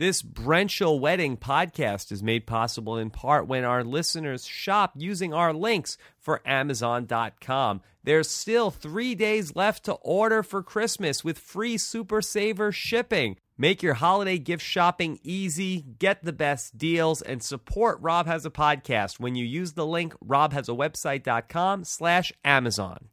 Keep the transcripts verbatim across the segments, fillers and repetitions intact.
This Brential Wedding podcast is made possible in part when our listeners shop using our links for Amazon dot com. There's still three days left to order for Christmas with free Super Saver shipping. Make your holiday gift shopping easy, get the best deals, and support Rob Has a Podcast when you use the link robhasawebsite.com slash Amazon.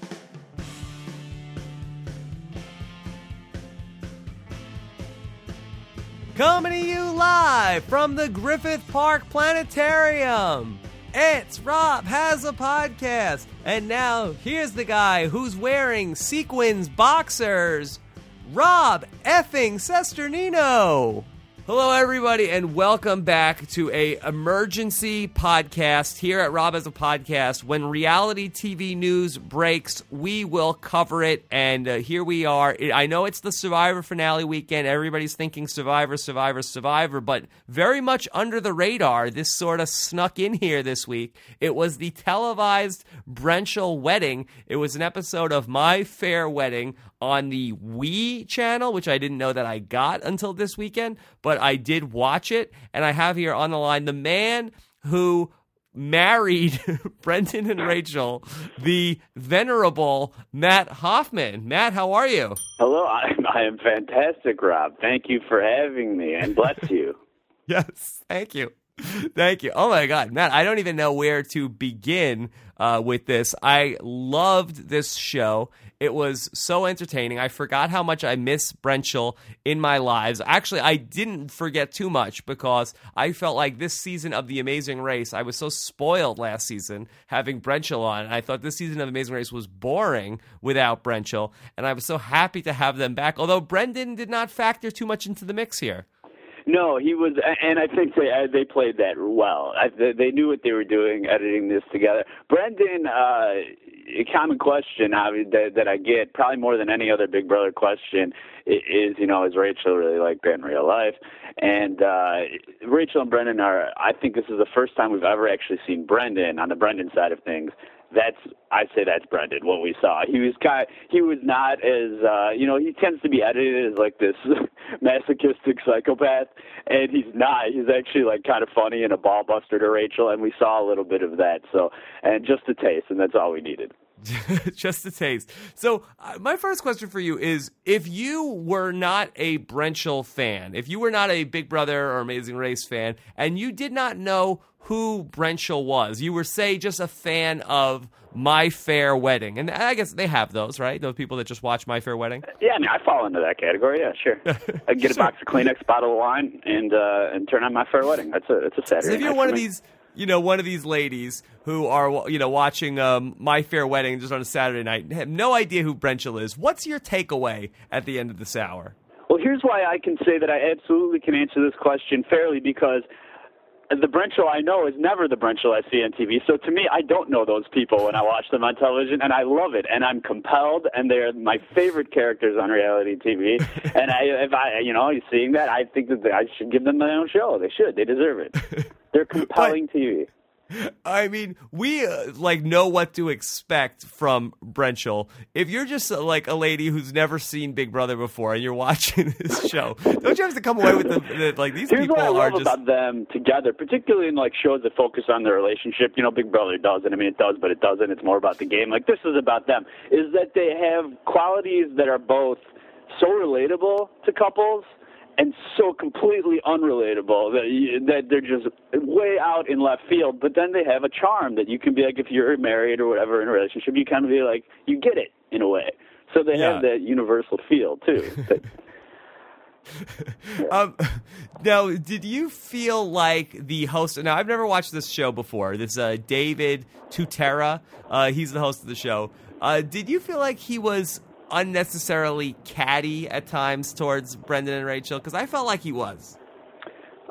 Coming to you live from the Griffith Park Planetarium. It's Rob Has a Podcast. And now, here's the guy who's wearing sequins boxers, Rob effing Cesternino. Hello, everybody, and welcome back to a emergency podcast here at Rob Has a Podcast. When reality T V news breaks, we will cover it, and uh, here we are. I know it's the Survivor finale weekend. Everybody's thinking Survivor, Survivor, Survivor, but very much under the radar, this sort of snuck in here this week. It was the televised Brential Wedding. It was an episode of My Fair Wedding on the Wii channel, which I didn't know that I got until this weekend, but I did watch it, and I have here on the line the man who married Brendan and Rachel, the venerable Matt Hoffman. Matt, how are you? Hello, I, I am fantastic, Rob. Thank you for having me, and bless you. Yes, thank you. Thank you. Oh, my God, Matt, I don't even know where to begin uh, with this. I loved this show. It was so entertaining. I forgot how much I miss Brential in my lives. Actually, I didn't forget too much because I felt like this season of The Amazing Race, I was so spoiled last season having Brential on. I thought this season of Amazing Race was boring without Brential, and I was so happy to have them back, although Brendan did not factor too much into the mix here. No, he was, and I think they they played that well. I, they knew what they were doing, editing this together. Brendan, uh, a common question that, that I get, probably more than any other Big Brother question, is, you know, is Rachel really like that in real life? And uh, Rachel and Brendan are, I think this is the first time we've ever actually seen Brendan, on the Brendan side of things. That's, I say that's Brendan, what we saw. He was kind of, he was not as, uh, you know, he tends to be edited as like this masochistic psychopath, and he's not. He's actually like kind of funny and a ball buster to Rachel, and we saw a little bit of that. So, and just a taste, and that's all we needed. Just a taste. So uh, my first question for you is, if you were not a Brential fan, if you were not a Big Brother or Amazing Race fan, and you did not know who Brential was, you were, say, just a fan of My Fair Wedding, and I guess they have those, right? Those people that just watch My Fair Wedding? Yeah, I mean, I fall into that category, yeah, sure. I get a box of Kleenex, bottle of wine, and uh, and turn on My Fair Wedding. That's a, that's a Saturday So if you're night one for of me. these... You know, one of these ladies who are, you know, watching um, My Fair Wedding just on a Saturday night, have no idea who Brential is. What's your takeaway at the end of this hour? Well, here's why I can say that I absolutely can answer this question fairly, because the Brential I know is never the Brential I see on T V. So to me, I don't know those people when I watch them on television, and I love it, and I'm compelled, and they're my favorite characters on reality T V. And I, if I, you know, seeing that, I think that I should give them their own show. They should. They deserve it. They're compelling but, T V. I mean, we uh, like know what to expect from Brential. If you're just uh, like a lady who's never seen Big Brother before and you're watching this show, don't you have to come away with the, the like these Here's people what I love are just about them together, particularly in like shows that focus on their relationship. You know, Big Brother doesn't. I mean, it does, but it doesn't. It's more about the game. Like this is about them. Is that they have qualities that are both so relatable to couples and so completely unrelatable that you, that they're just way out in left field. But then they have a charm that you can be like, if you're married or whatever in a relationship, you kind of be like, you get it in a way. So they yeah. have that universal feel too. That, yeah. um, now, did you feel like the host? Now, I've never watched this show before. This uh, David Tutera. Uh, he's the host of the show. Uh, did you feel like he was unnecessarily catty at times towards Brendan and Rachel? Because I felt like he was.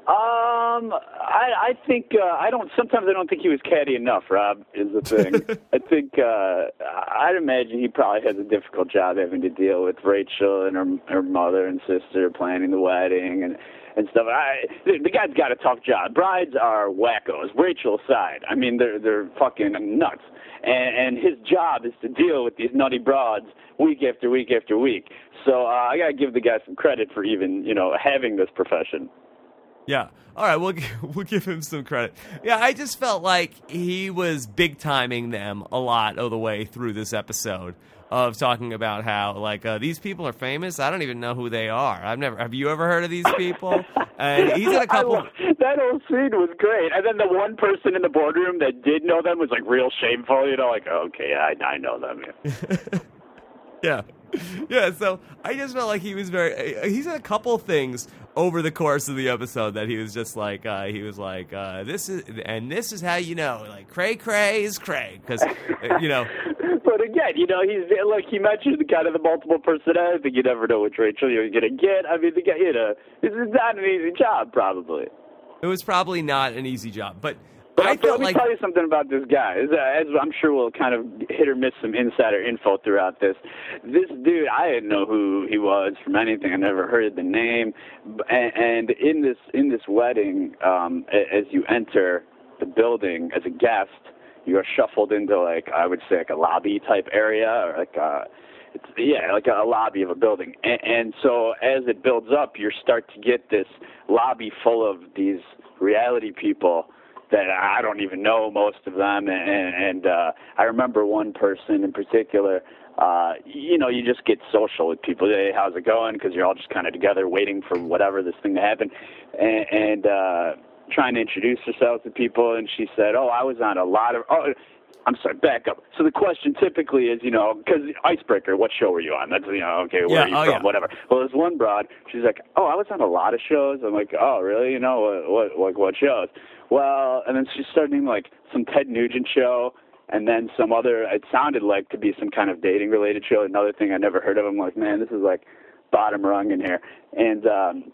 Um, I, I think uh, I don't. Sometimes I don't think he was catty enough. Rob is the thing. I think uh, I'd imagine he probably has a difficult job having to deal with Rachel and her her mother and sister planning the wedding and and stuff. I the, the guy's got a tough job. Brides are wackos. Rachel aside, I mean they're they're fucking nuts. And, and his job is to deal with these nutty broads week after week after week. So uh, I gotta give the guy some credit for even you know having this profession. Yeah. All right. We'll we'll give him some credit. Yeah. I just felt like he was big timing them a lot of the way through this episode of talking about how like uh, these people are famous. I don't even know who they are. I've never. Have you ever heard of these people? And he's in a couple. Love, that whole scene was great. And then the one person in the boardroom that did know them was like real shameful. You know, like okay, I I know them. Yeah. yeah. Yeah, so I just felt like he was very. He said a couple things over the course of the episode that he was just like, uh, he was like, uh, this is, and this is how you know, like, cray cray is cray, because, you know. But again, you know, he's like he mentioned the kind of the multiple personality. You never know which Rachel you're gonna get. I mean, the guy, you know, this is not an easy job, probably. It was probably not an easy job, but. But I let me like... tell you something about this guy. As, as I'm sure we'll kind of hit or miss some insider info throughout this. This dude, I didn't know who he was from anything. I never heard the name. And, and in this in this wedding, um, as you enter the building as a guest, you are shuffled into like I would say like a lobby type area or like a, it's yeah like a lobby of a building. And, and so as it builds up, you start to get this lobby full of these reality people that I don't even know most of them, and, and uh, I remember one person in particular. Uh, you know, you just get social with people. Hey, how's it going? Because you're all just kind of together, waiting for whatever this thing to happen, and, and uh, trying to introduce yourself to people. And she said, "Oh, I was on a lot of." Oh, I'm sorry, back up. So the question typically is, you know, because Icebreaker, what show were you on? That's, you know, okay, where yeah, are you oh, from? Yeah. Whatever. Well, there's one broad. She's like, oh, I was on a lot of shows. I'm like, oh, really? You know, what, what, what, what shows? Well, and then she started naming, like, some Ted Nugent show, and then some other, it sounded like to be some kind of dating-related show, another thing I never heard of. I'm like, man, this is, like, bottom rung in here. And, um,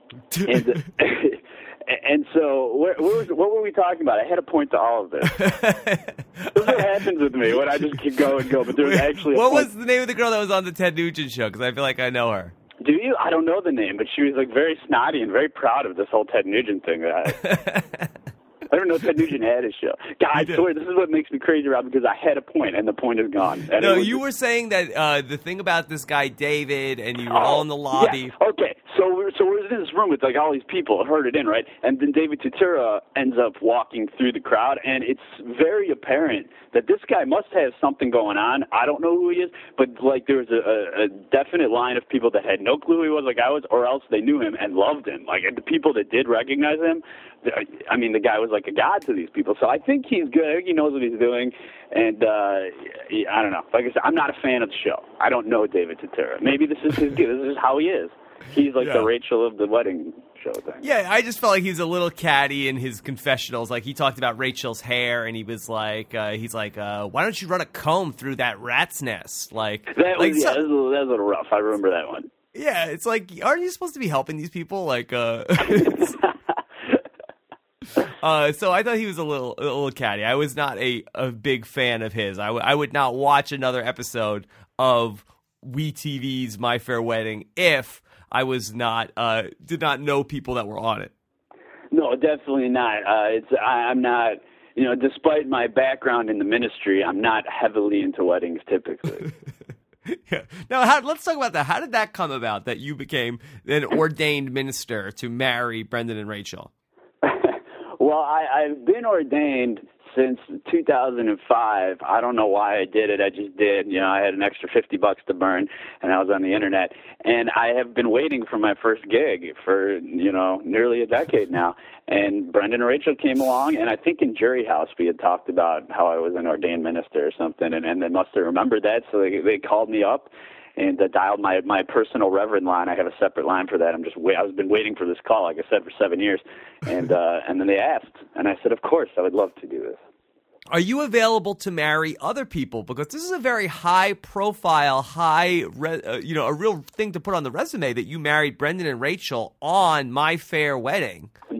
and, and so where, where was, what were we talking about? I had a point to all of this. This is what happens with me when I just keep going and go, but there's actually a What point. was the name of the girl that was on the Ted Nugent show? Because I feel like I know her. Do you? I don't know the name, but she was like very snotty and very proud of this whole Ted Nugent thing. I, I don't know Ted Nugent had his show. God, I swear, this is what makes me crazy, Rob, because I had a point and the point is gone. And no, was, you were saying that uh, the thing about this guy David, and you were all in the lobby. Yeah. Okay, so we're so we're in this room with like all these people, herded in, right? And then David Tutura ends up walking through the crowd, and it's very apparent that this guy must have something going on. I don't know who he is, but like there was a, a, a definite line of people that had no clue who he was, like I was, or else they knew him and loved him. Like the people that did recognize him, I mean, the guy was like a god to these people. So I think he's good. I think he knows what he's doing. And uh, I don't know. Like I said, I'm not a fan of the show. I don't know David Tutura. Maybe this is his. This is how he is. He's like yeah. the Rachel of the wedding show thing. Yeah, I just felt like he's a little catty in his confessionals. Like he talked about Rachel's hair, and he was like, uh, he's like, uh, "Why don't you run a comb through that rat's nest?" Like that was like, yeah, so, that, was a little, that was a little rough. I remember that one. Yeah, it's like, aren't you supposed to be helping these people? Like, uh, uh, so I thought he was a little, a little catty. I was not a, a big fan of his. I, w- I would not watch another episode of WeTV's My Fair Wedding if I was not, uh, did not know people that were on it. No, definitely not. Uh, it's I, I'm not, you know, despite my background in the ministry, I'm not heavily into weddings typically. Yeah. Now, how, let's talk about that. How did that come about that you became an ordained minister to marry Brendan and Rachel? Well, I, I've been ordained since two thousand five. I don't know why I did it. I just did. You know, I had an extra fifty bucks to burn, and I was on the internet. And I have been waiting for my first gig for, you know, nearly a decade now. And Brendan and Rachel came along, and I think in Jury House we had talked about how I was an ordained minister or something, and, and they must have remembered that, so they, they called me up and uh, dialed my, my personal reverend line. I have a separate line for that. I'm just wait, I've been waiting for this call, like I said, for seven years. And uh, and then they asked, and I said, of course, I would love to do this. Are you available to marry other people? Because this is a very high-profile, high, re- uh, you know, a real thing to put on the resume that you married Brendan and Rachel on My Fair Wedding.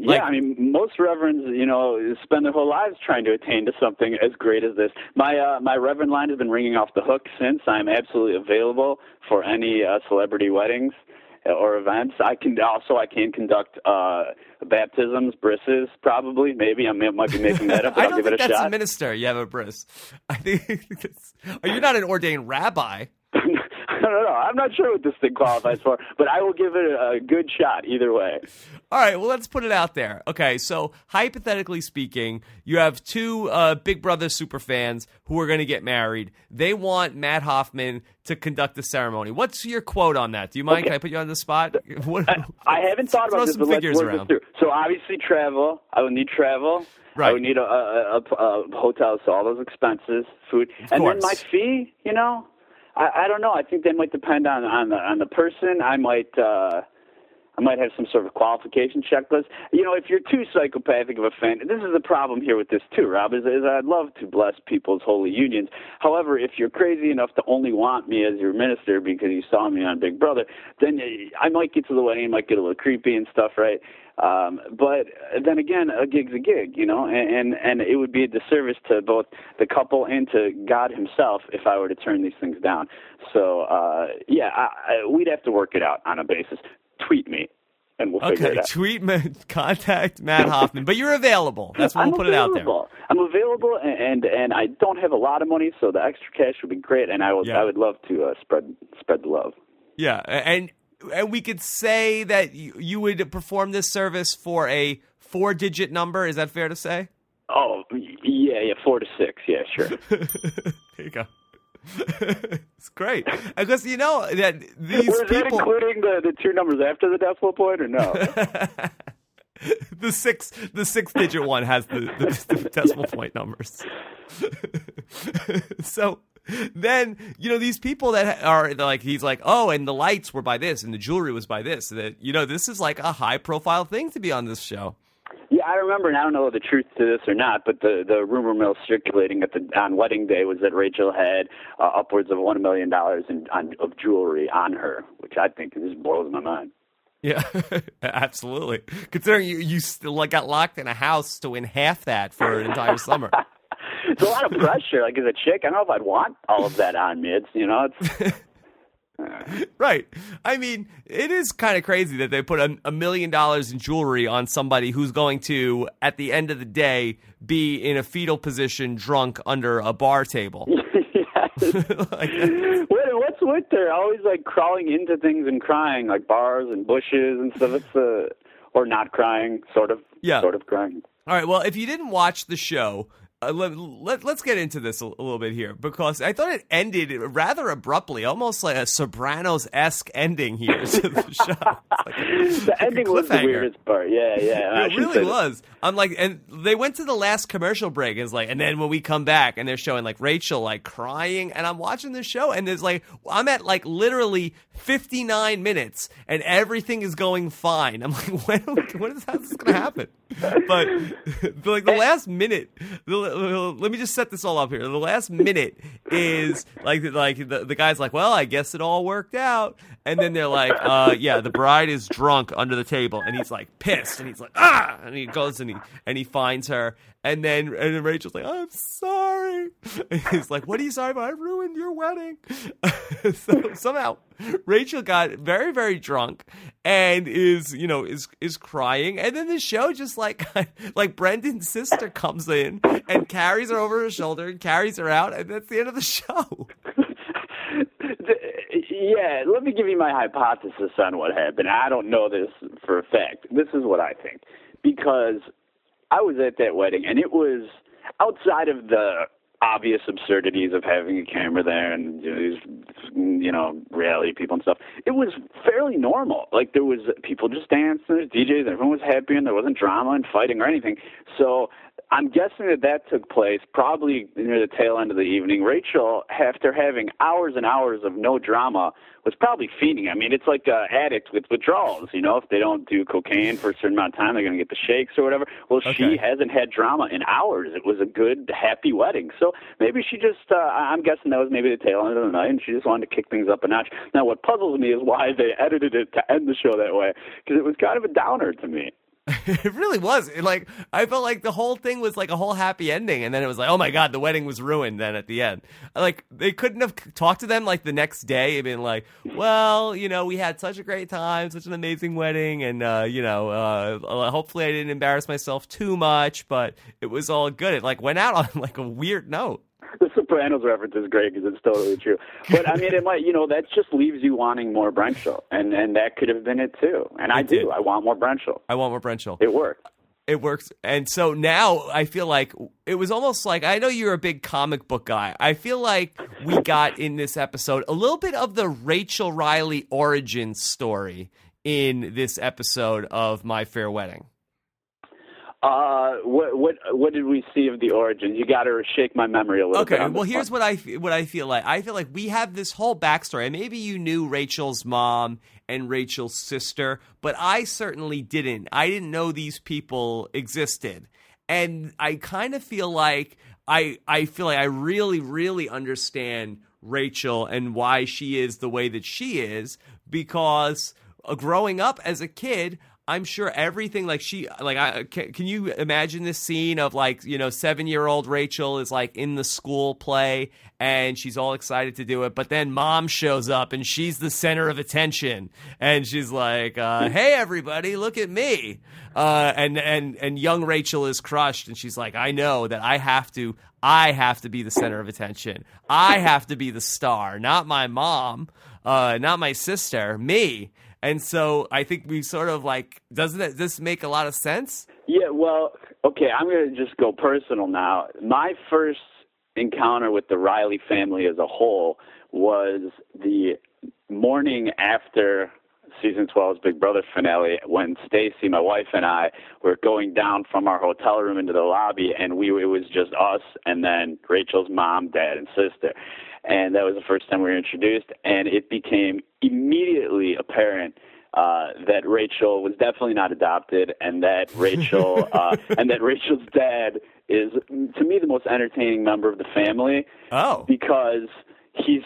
Like, yeah, I mean, most reverends, you know, spend their whole lives trying to attain to something as great as this. My uh, my reverend line has been ringing off the hook since. I'm absolutely available for any uh, celebrity weddings or events. I can also I can conduct uh, baptisms, brisses, probably, maybe. I may, might be making that up, but I I'll don't give it think a that's shot. a minister. You have a bris. I think it's, oh, you're not an ordained rabbi. I don't know. I'm not sure what this thing qualifies for, but I will give it a, a good shot either way. All right, well, let's put it out there. Okay, so hypothetically speaking, you have two uh, Big Brother super fans who are going to get married. They want Matt Hoffman to conduct the ceremony. What's your quote on that? Do you mind? Okay. Can I put you on the spot? What, I, I haven't thought throw about this, some but let's figures work around. this through. So obviously travel. I would need travel. Right. I would need a, a, a, a hotel, so all those expenses, food. Of and course. then my fee, you know? I, I don't know. I think that might depend on, on, the, on the person. I might... Uh, I might have some sort of qualification checklist. You know, if you're too psychopathic of a fan, this is the problem here with this too, Rob, is, is I'd love to bless people's holy unions. However, if you're crazy enough to only want me as your minister because you saw me on Big Brother, then I might get to the wedding, it might get a little creepy and stuff, right? Um, but then again, a gig's a gig, you know, and, and, and it would be a disservice to both the couple and to God himself if I were to turn these things down. So, uh, yeah, I, I, we'd have to work it out on a basis. Tweet me, and we'll figure Okay, it out. tweet, me, contact Matt Hoffman, but you're available. That's what I'm we'll put available. it out there. I'm available, and, and and I don't have a lot of money, so the extra cash would be great, and I would Yeah. I would love to uh, spread spread the love. Yeah, and and we could say that you, you would perform this service for a four-digit number. Is that fair to say? Oh yeah, yeah, four to six, yeah, sure. There you go. It's great because you know that these Was that people, including the, the two numbers after the decimal point, or no? the six, the six-digit one has the, the, the decimal point numbers. So then you know these people that are like he's like, oh, and the lights were by this, and the jewelry was by this. That you know this is like a high-profile thing to be on this show. Yeah, I remember, and I don't know the truth to this or not, but the, the rumor mill circulating at the on wedding day was that Rachel had uh, upwards of one million dollars in on, of jewelry on her, which I think just blows my mind. Yeah, absolutely. Considering you you still like got locked in a house to win half that for an entire summer. It's a lot of pressure. Like as a chick, I don't know if I'd want all of that on me. It's you know, it's. Right. I mean, it is kind of crazy that they put a, a million dollars in jewelry on somebody who's going to, at the end of the day, be in a fetal position, drunk under a bar table. Like, what, what's with her? Always like crawling into things and crying, like bars and bushes and stuff. It's uh, or not crying, sort of. Yeah. Sort of crying. All right. Well, if you didn't watch the show, Uh, let, let, let's get into this a, a little bit here because I thought it ended rather abruptly, almost like a Sopranos-esque ending here to the show. Like a, the like ending was the weirdest part. Yeah, yeah. It really was. I'm like, and they went to the last commercial break. It's like, and then when we come back, and they're showing like Rachel like crying, and I'm watching the show, and there's like, I'm at like literally fifty-nine minutes, and everything is going fine. I'm like, when, when is how's this going to happen? But like the last minute, the, let me just set this all up here. The last minute is like like the, the guy's like, well, I guess it all worked out, and then they're like, uh, yeah, the bride is drunk under the table, and he's like pissed, and he's like, ah, and he goes and he and he finds her, and then and then Rachel's like, I'm sorry, and he's like, what are you sorry about? I ruined your wedding. So somehow Rachel got very very drunk and is you know is is crying, and then the show just like like Brendan's sister comes in and carries her over her shoulder and carries her out, and that's the end of the show. Yeah, let me give you my hypothesis on what happened. I don't know this for a fact. This is what I think. Because I was at that wedding, and it was outside of the obvious absurdities of having a camera there and you know, these, you know, reality people and stuff. It was fairly normal. Like, there was people just dancing, there's D Js, everyone was happy, and there wasn't drama and fighting or anything. So I'm guessing that that took place probably near the tail end of the evening. Rachel, after having hours and hours of no drama, was probably feeding. I mean, it's like an addict with withdrawals. You know, if they don't do cocaine for a certain amount of time, they're going to get the shakes or whatever. Well, Okay. she hasn't had drama in hours. It was a good, happy wedding. So maybe she just, uh, I'm guessing that was maybe the tail end of the night, and she just wanted to kick things up a notch. Now, what puzzles me is why they edited it to end the show that way, because it was kind of a downer to me. It really was. It, like, I felt like the whole thing was like a whole happy ending, and then it was like, oh my god, the wedding was ruined. Then at the end, like they couldn't have talked to them like the next day and been like, well, you know, we had such a great time, such an amazing wedding, and uh, you know, uh, hopefully I didn't embarrass myself too much, but it was all good. It like went out on like a weird note. The Sopranos reference is great because it's totally true. But I mean, it might, you know, that just leaves you wanting more Brenshall, and and that could have been it too. And I do. I want more Brenshall. I want more Brenshall. It worked. It works. And so now I feel like it was almost like, I know you're a big comic book guy. I feel like we got in this episode a little bit of the Rachel Riley origin story in this episode of My Fair Wedding. Uh, what what what did we see of the origins? You got to shake my memory a little okay, bit. Okay, well, here's what I what I feel like. I feel like we have this whole backstory. And maybe you knew Rachel's mom and Rachel's sister, but I certainly didn't. I didn't know these people existed, and I kind of feel like I I feel like I really really understand Rachel and why she is the way that she is, because uh, growing up as a kid, I'm sure everything like she like I can, can you imagine this scene of like, you know, seven-year-old Rachel is like in the school play and she's all excited to do it, but then mom shows up and she's the center of attention and she's like, uh, "Hey everybody, look at me." Uh, and and and young Rachel is crushed and she's like, "I know that I have to I have to be the center of attention. I have to be the star, not my mom, uh, not my sister, me." And so I think we sort of like, doesn't it, this make a lot of sense? Yeah, well, okay, I'm going to just go personal now. My first encounter with the Riley family as a whole was the morning after season twelve's Big Brother finale, when Stacy, my wife, and I were going down from our hotel room into the lobby, and we it was just us and then Rachel's mom, dad, and sister. And that was the first time we were introduced, and it became immediately apparent uh, that Rachel was definitely not adopted, and that Rachel uh, and that Rachel's dad is, to me, the most entertaining member of the family. Oh, because he's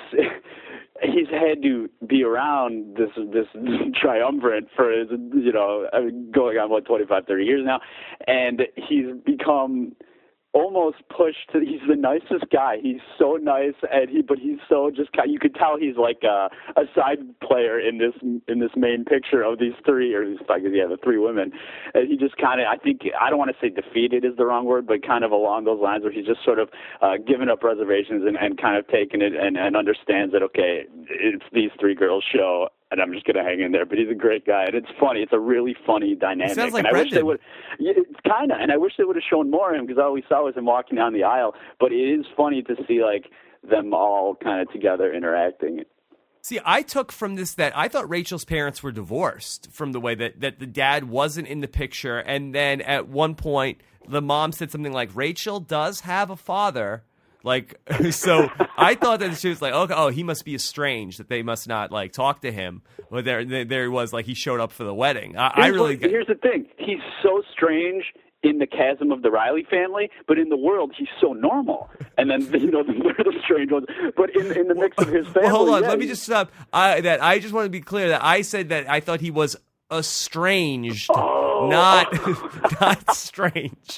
he's had to be around this this triumvirate for, you know, going on what twenty-five, thirty years now, and he's become almost pushed to, he's the nicest guy. He's so nice, and he, but he's so just, you could tell he's like a, a side player in this, in this main picture of these three, or like, yeah, the three women. And he just kind of, I think, I don't want to say defeated is the wrong word, but kind of along those lines where he's just sort of uh, given up reservations and, and kind of taken it and, and understands that, okay, it's these three girls' show, and I'm just going to hang in there. But he's a great guy, and it's funny. It's a really funny dynamic. It sounds like and I Brendan. wish they would. Yeah, it's kind of, and I wish they would have shown more of him, because all we saw was him walking down the aisle. But it is funny to see like them all kind of together interacting. See, I took from this that I thought Rachel's parents were divorced, from the way that, that the dad wasn't in the picture. And then at one point, the mom said something like, Rachel does have a father. Like, so I thought that she was like, okay, oh, he must be estranged, that they must not like talk to him. But there, there he was, like he showed up for the wedding. I, I really. What, here's the thing: he's so strange in the chasm of the Riley family, but in the world, he's so normal. And then, you know, the, the strange ones. But in, in the mix of his family, well, hold on, yeah, let me just stop. I, that I just want to be clear that I said that I thought he was estranged, oh. not not strange.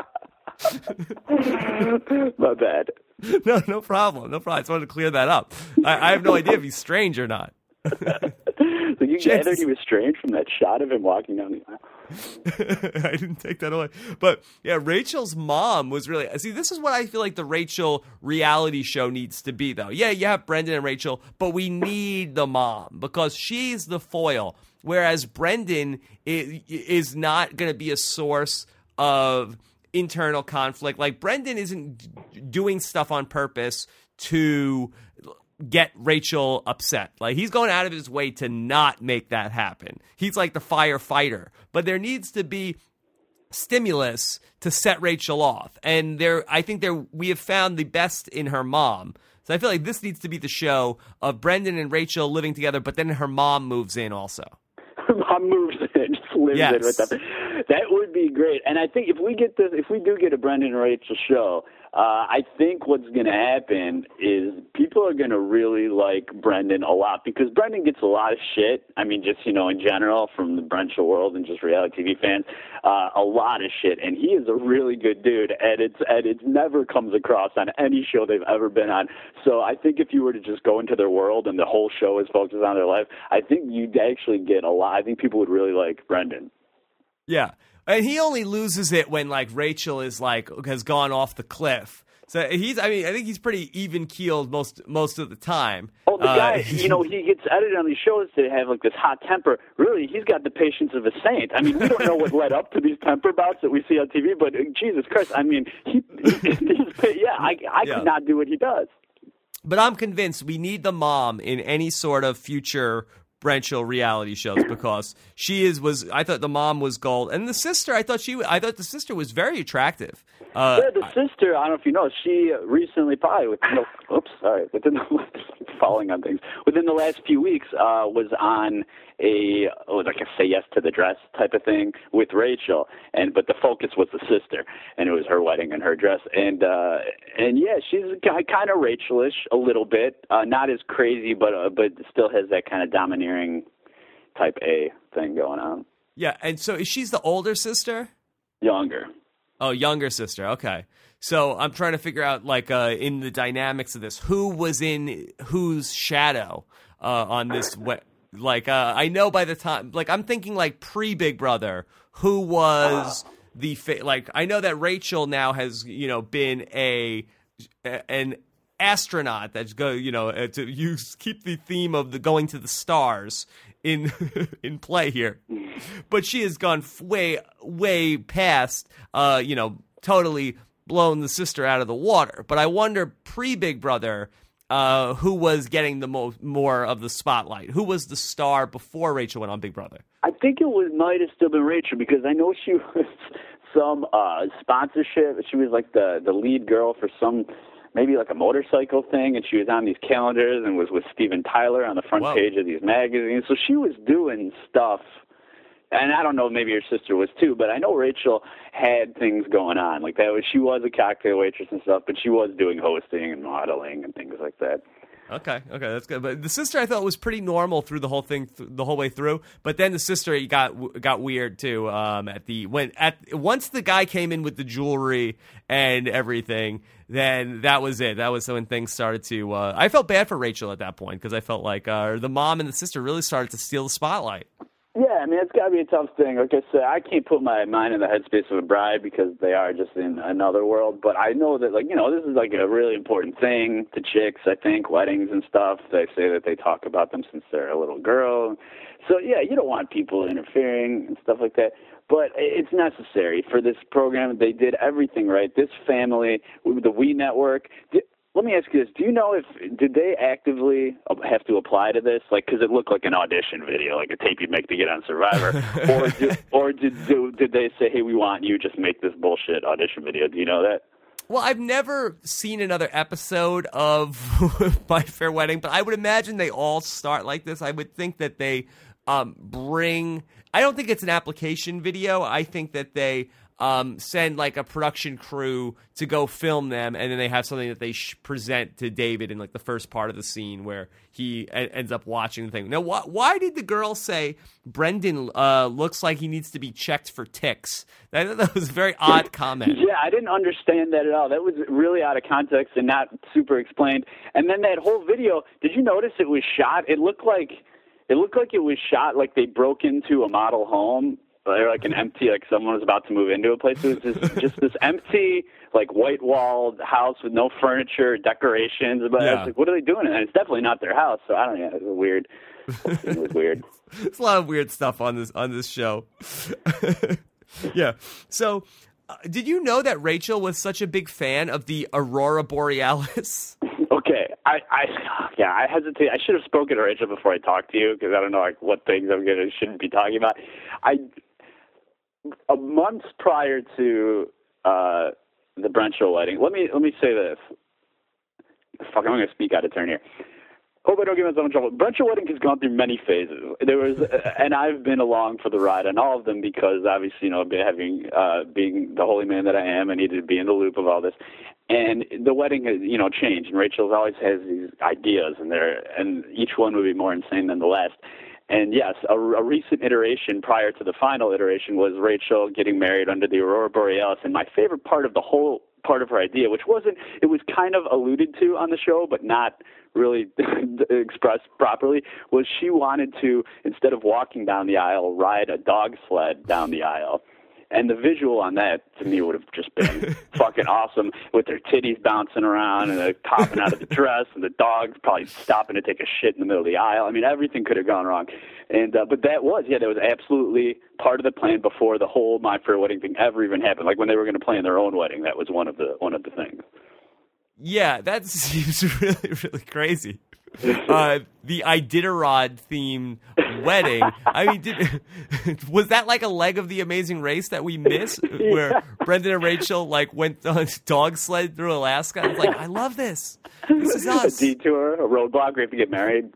My bad. No, no problem. No problem. I just wanted to clear that up. I, I have no idea if he's strange or not. So you gathered he was strange from that shot of him walking down the aisle? I didn't take that away. But yeah, Rachel's mom was really... See, this is what I feel like the Rachel reality show needs to be, though. Yeah, you have Brendan and Rachel, but we need the mom because she's the foil. Whereas Brendan is not going to be a source of internal conflict. Like, Brendan isn't doing stuff on purpose to get Rachel upset. Like, he's going out of his way to not make that happen. He's like the firefighter. But there needs to be stimulus to set Rachel off. And there, I think there we have found the best in her mom. So I feel like this needs to be the show of Brendan and Rachel living together, but then her mom moves in also. Her mom moves in, just lives yes. in with them. That would be great. And I think if we get this, if we do get a Brendan and Rachel show, uh, I think what's going to happen is people are going to really like Brendan a lot because Brendan gets a lot of shit. I mean, just, you know, in general from the Brenchel world and just reality T V fans, uh, a lot of shit. And he is a really good dude. And it's, and it never comes across on any show they've ever been on. So I think if you were to just go into their world and the whole show is focused on their life, I think you'd actually get a lot. I think people would really like Brendan. Yeah. And he only loses it when, like, Rachel is, like, has gone off the cliff. So he's, I mean, I think he's pretty even-keeled most most of the time. Oh, the guy, uh, you know, he gets edited on these shows to have, like, this hot temper. Really, he's got the patience of a saint. I mean, we don't know what led up to these temper bouts that we see on T V, but uh, Jesus Christ, I mean, he, he he's, yeah, I, I yeah. could not do what he does. But I'm convinced we need the mom in any sort of future Brenchel reality shows because she is was I thought the mom was gold, and the sister I thought she I thought the sister was very attractive. Uh, yeah, the sister I don't know if you know she recently probably within the, oops sorry within the falling on things within the last few weeks uh, was on a oh, like a say yes to the dress type of thing with Rachel, and but the focus was the sister, and it was her wedding and her dress, and uh, and yeah, she's kind of Rachelish a little bit, uh, not as crazy, but uh, but still has that kind of domineering type A thing going on. Yeah, and so she's the older sister? Younger. Oh, younger sister. Okay. So I'm trying to figure out, like, uh, in the dynamics of this, who was in whose shadow uh, on this. We- like, uh, I know by the time, like, I'm thinking, like, pre-Big Brother, who was uh. the, fa- like, I know that Rachel now has, you know, been a, a an astronaut that's go, you know, uh, to use, keep the theme of the going to the stars in in play here. But she has gone way, way past, uh, you know, totally blown the sister out of the water. But I wonder, pre-Big Brother, uh, who was getting the mo- more of the spotlight? Who was the star before Rachel went on Big Brother? I think it was might have still been Rachel because I know she was some uh, sponsorship. She was like the, the lead girl for some maybe like a motorcycle thing, and she was on these calendars and was with Steven Tyler on the front Whoa. page of these magazines. So she was doing stuff. And I don't know, maybe her sister was too, but I know Rachel had things going on. Like that was, she was a cocktail waitress and stuff, but she was doing hosting and modeling and things like that. Okay, okay, that's good. But the sister I thought was pretty normal through the whole thing, th- the whole way through. But then the sister got got weird too. Um, at the when at once the guy came in with the jewelry and everything, then that was it. That was when things started to. Uh, I felt bad for Rachel at that point because I felt like uh, the mom and the sister really started to steal the spotlight. Yeah, I mean, it's got to be a tough thing. Like I said, I can't put my mind in the headspace of a bride because they are just in another world. But I know that, like, you know, this is like a really important thing to chicks, I think, weddings and stuff. They say that they talk about them since they're a little girl. So, yeah, you don't want people interfering and stuff like that. But it's necessary for this program. They did everything right. This family, with the We Network, did, let me ask you this. Do you know if, did they actively have to apply to this? Like, because it looked like an audition video, like a tape you'd make to get on Survivor. or did, or did, did, did they say, hey, we want you, just make this bullshit audition video? Do you know that? Well, I've never seen another episode of My Fair Wedding, but I would imagine they all start like this. I would think that they um, bring, I don't think it's an application video. I think that they Um, send like a production crew to go film them, and then they have something that they sh- present to David in like the first part of the scene where he a- ends up watching the thing. Now, wh- why did the girl say Brendan uh, looks like he needs to be checked for ticks? That, that was a very odd comment. Yeah, I didn't understand that at all. That was really out of context and not super explained. And then that whole video, did you notice it was shot? It looked like it looked like it was shot like they broke into a model home. They're like an empty, like someone was about to move into a place. It was just, just this empty, like white-walled house with no furniture, decorations. But yeah. I was like, what are they doing? And it's definitely not their house. So I don't know. It was weird. It was weird. There's a lot of weird stuff on this on this show. Yeah. So, uh, did you know that Rachel was such a big fan of the Aurora Borealis? Okay, I, I, yeah, I hesitate. I should have spoken to Rachel before I talked to you because I don't know like what things I'm gonna shouldn't be talking about. I. A month prior to uh, the Brenchel wedding, let me let me say this. Fuck, I'm going to speak out of turn here. Hope I don't get myself in trouble. Brunch Wedding has gone through many phases. There was, and I've been along for the ride on all of them because obviously, you know, having uh, being the holy man that I am, I needed to be in the loop of all this. And the wedding has, you know, changed. And Rachel's always has these ideas, and they're, and each one would be more insane than the last. And yes, a, a recent iteration prior to the final iteration was Rachel getting married under the Aurora Borealis. And my favorite part of the whole part of her idea, which wasn't, it was kind of alluded to on the show, but not really expressed properly, was she wanted to, instead of walking down the aisle, ride a dog sled down the aisle. And the visual on that, to me, would have just been fucking awesome, with their titties bouncing around and they're popping out of the dress, and the dog probably stopping to take a shit in the middle of the aisle. I mean, everything could have gone wrong. And uh, but that was, yeah, that was absolutely part of the plan before the whole My Fair Wedding thing ever even happened. Like when they were going to plan their own wedding, that was one of the one of the things. Yeah, that seems really, really crazy. Uh, the Iditarod themed wedding. I mean, did, was that like a leg of The Amazing Race that we missed, Yeah. where Brendan and Rachel like went on dog sled through Alaska? I was like, I love this. This is us. A detour, a roadblock. We have to get married.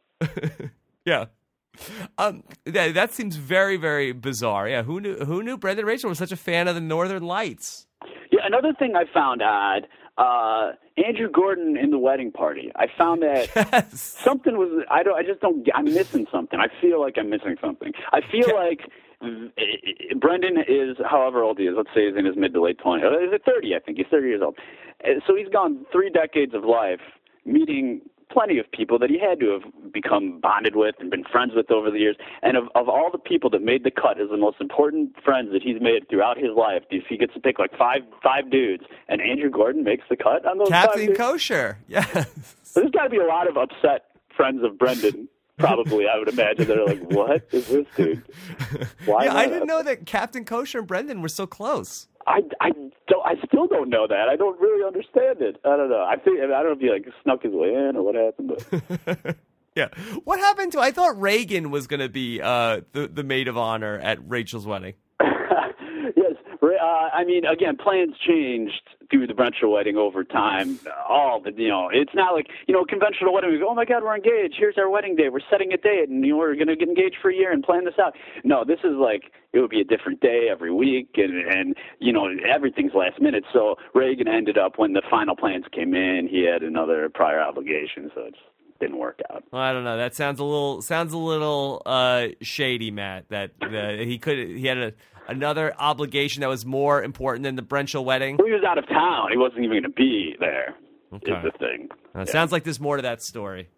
Yeah. Um, that that seems very, very bizarre. Yeah, who knew? Who knew Brendan and Rachel were such a fan of the Northern Lights? Yeah, another thing I found odd. Uh, Andrew Gordon in the wedding party. I found that Yes. something was. I don't. I just don't. I'm missing something. I feel like I'm missing something. I feel like Brendan is, however old he is. Let's say he's in his mid to late twenties. Is it thirty? I think he's thirty years old. So he's gone three decades of life meeting plenty of people that he had to have become bonded with and been friends with over the years. And of, of all the people that made the cut as the most important friends that he's made throughout his life, if he gets to pick like five five dudes, and Andrew Gordon makes the cut on those Captain five dudes, Kosher. Yes. so there's got to be a lot of upset friends of Brendan. Probably, I would imagine they're like, "What is this dude? Why?" Yeah, not? I didn't know that Captain Kosher and Brendan were so close. I, I don't. I still don't know that. I don't really understand it. I don't know. I think I don't know if he like snuck his way in or what happened. But Yeah. What happened to? I thought Reagan was going to be uh, the the maid of honor at Rachel's wedding. yes, uh, I mean, again, plans changed through the Brunch Wedding over time. All the, you know, it's not like, you know, conventional wedding. We go, oh my God, we're engaged. Here's our wedding day. We're setting a date, and you know, we're going to get engaged for a year and plan this out. No, this is like, it would be a different day every week, and, and you know, everything's last minute. So Reagan ended up, when the final plans came in, he had another prior obligation, so it's didn't work out. Well, I don't know. That sounds a little sounds a little uh, shady, Matt. That that he could he had a, another obligation that was more important than the Brenchel wedding. Well, he was out of town. He wasn't even going to be there. Okay. Is the thing. Uh, it sounds like there's more to that story.